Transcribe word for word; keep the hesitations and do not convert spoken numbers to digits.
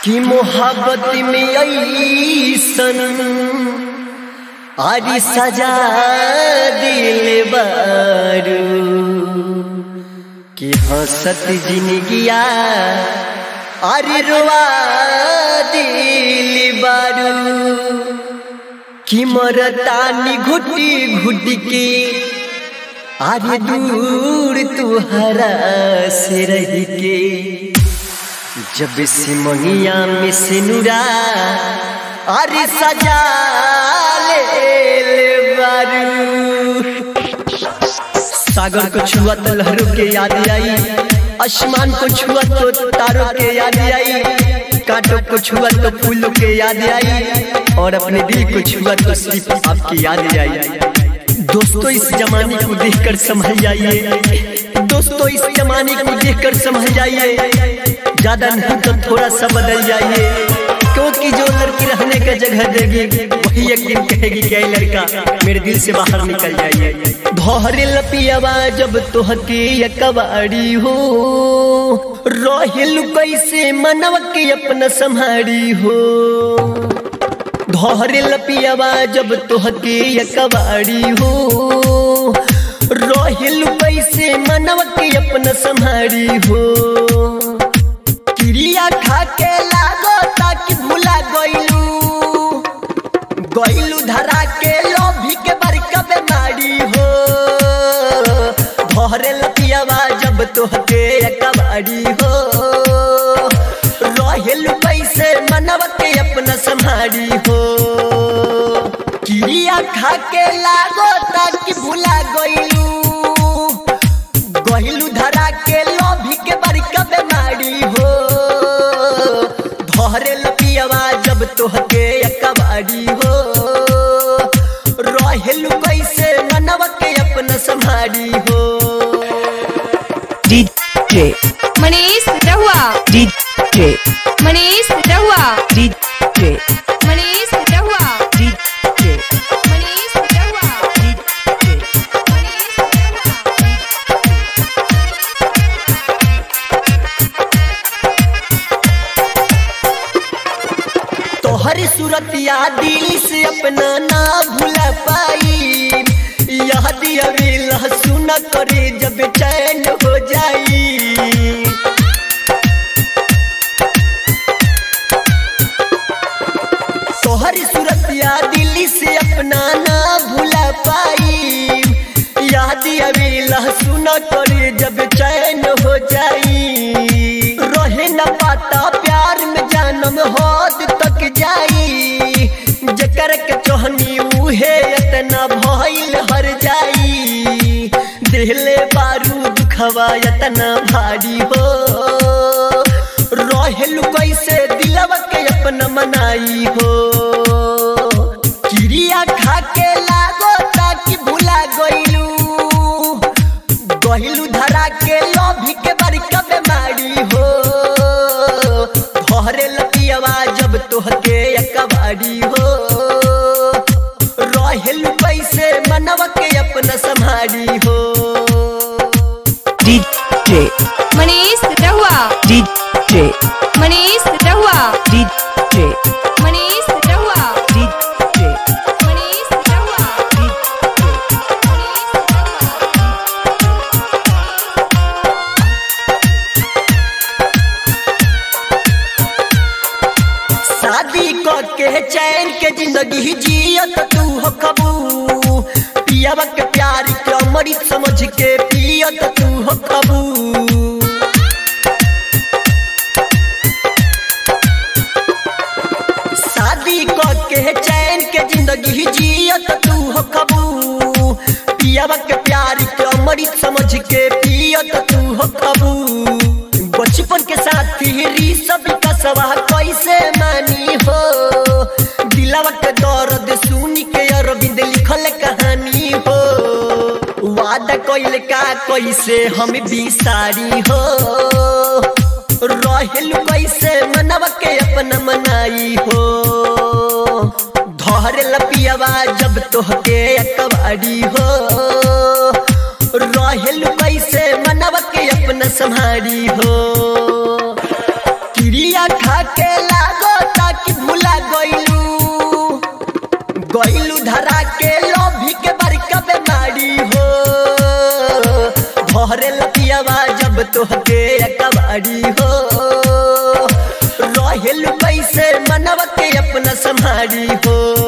कि मोहब्बत में ऐसन आरी सजा दिल बारू कि हंसत जिंदगिया आरी रुआ दिल बारू कि मरतानी घुटी घुटी के आरी दूर तुहरा से रह के जब से मंगिया में से नुरा अरे सजा ले बारू। सागर को छुआ तो लहरों के याद आई, आसमान को छुआ तो तारों के याद आई, कांटों को छुआ तो फूलों के याद आई, और अपने दिल को छुआ तो सिर्फ आपकी याद आई। दोस्तों इस जमाने को देखकर समझ जाइए, दोस्तों इस जमाने को देखकर समझ जाइए, ज्यादा नहीं तो थोड़ा सा बदल जाइए, क्योंकि जो लड़की रहने का जगह देगी वही एक दिन कहेगी कि ऐ लड़का मेरे दिल से बाहर निकल जाइए। धोहरे लपियावा जब तोहके यकवाड़ी हो, रोहिल कैसे मनवा के अपना संभारी हो। धोहरे लपियावा जब तोहके यकवाड़ी हो, रोहिल कैसे मनवा के अपना संभारी हो। क्रिया खा के लागो ताकि भूला गइलू, गइलू धरा के लोभी के बरका बेमारी हो। धोहरे लपियावा जब तोहके यकवाड़ी हो, रोहिल कैसे मनवा के अपना संभारी हो। क्रिया खा के लागो ताकि भूला गइलू, गइलू धरा के लोभी के बरका बेमारी हो। धोहरे लपियावा जब तोहके यकवाड़ी हो, रोहिल कैसे मनवा के अपना संभारी हो। डीजे मनीष रहुआ, डीजे मनीष रहुआ, डीजे मनीष रहुआ, डीजे मनीष रहुआ, डीजे मनीष तोहरी सूरतिया दिल से अपना ना भूला पाई, याद अवेला सुना करे जब चैन हो जाई। तोहरी सूरतिया दिल से अपना ना भूला पाई, याद अवेला सुना करे जब चैन हो जाई। रहे न पाता प्यार में जानम हद तक जाई, जकर के चोहनी उहे इतना भइल हर जाई। दिले बारू दुखवा इतना भारी हो, रोहिल कैसे दिलवा के अपना मनाई हो। क्रिया खा के लागो ताकि भूला गइलू, गइलू धरा के लोभी के बरका बेमारी हो। धोहरे लपियावा जब तोहके यकवाड़ी हो, रोहिल कैसे मनवा के अपना संभारी हो। डीजे मनीष रहुआ, डीजे मनीष रहुआ, डीजे मनीष रहुआ, डीजे मनीष रहुआ, शादी क के चैन के जिंदगी जियत तू हो कबू, पियावा के प्यार के अमृत समझ के पियत तू हो कबू। शादी क के चैन के जिंदगी जियत तू हो कबू, पियावा के प्यार के अमृत समझ के पियत तू हो कबू। बचपन के साथी री सब कसवा कैसे मानी हो, दिलवा के दर्द सुनी के अरविंद लिखल कहानी हो। वादा कइल का कैसे हम बिसारी हो, रोहिल कैसे मनवा के अपना मनाई हो। धोहरे लपियावा जब तोहके यकवाड़ी हो, रोहिल कैसे मनवा के अपना संभारी हो। क्रिया खा के ला गइलू धरा के लोभी के बरका बेमारी हो भरे लतियावा जब तोहके कबाड़ी हो रहेलू कैसे मनवा के अपना संभारी हो